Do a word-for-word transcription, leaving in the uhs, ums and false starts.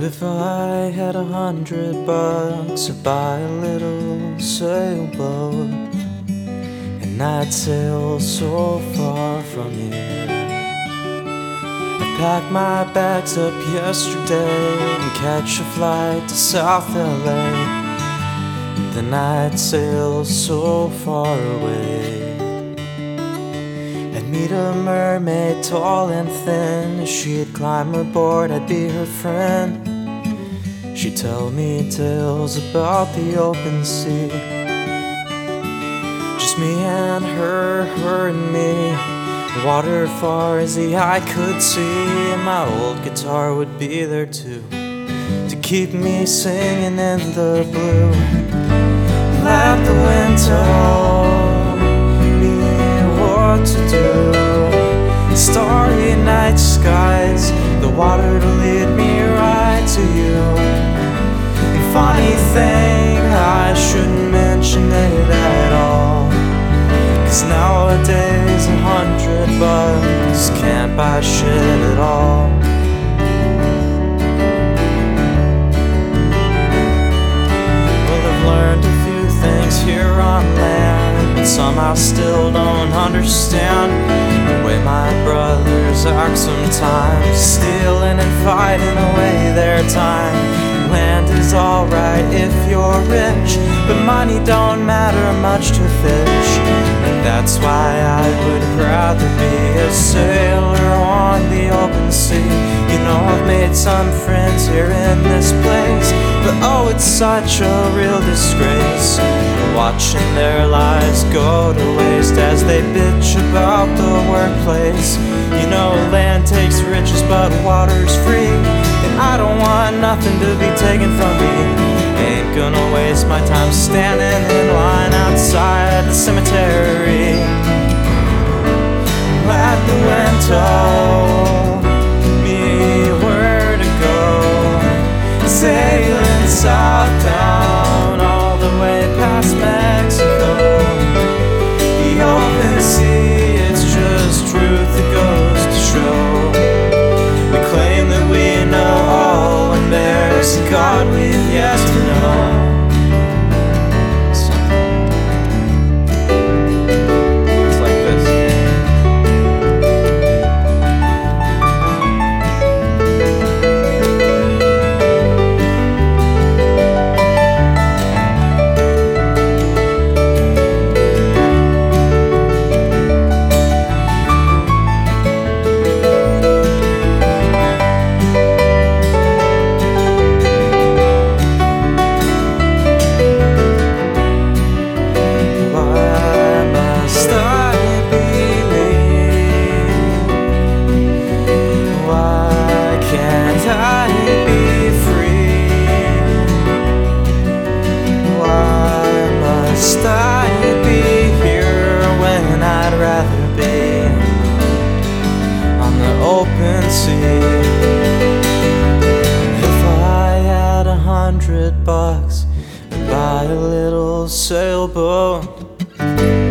if I had a hundred bucks, I'd buy a little sailboat, and I'd sail so far from here. I packed my bags up yesterday and catch a flight to South L A, and then I'd sail so far away. I'd meet a mermaid tall and thin. She'd climb aboard, I'd be her friend. She'd tell me tales about the open sea. Just me and her, her and me. The water far as the eye could see. My old guitar would be there too, to keep me singing in the blue. Let the wind tell me what to do. Starry night skies, the water to lead me right to you. And funny thing, I shouldn't mention it at all, 'cause nowadays a hundred bucks can't buy shit at all. Well, I've learned a few things here on land, but some I still don't understand. The way my brothers act sometimes, stealing and fighting away their time. Land is alright if you're rich, but money don't matter much to fish. And that's why I would rather be a sailor on the open sea. You know, I've made some friends here in this place, but oh, it's such a real disgrace, watching their lives go to waste as they bitch about the workplace. You know, land takes riches, but water's free, and I don't want nothing to be taken from me. Ain't gonna waste my time standing in line outside the cemetery. Let the wind tell me where to go, sailing south down all the way past Mexico. The open sea, it's just truth that goes to show. We claim that we know all when there's a God we've yet to know. It's like this. Open sea. If I had a hundred bucks, I'd buy a little sailboat.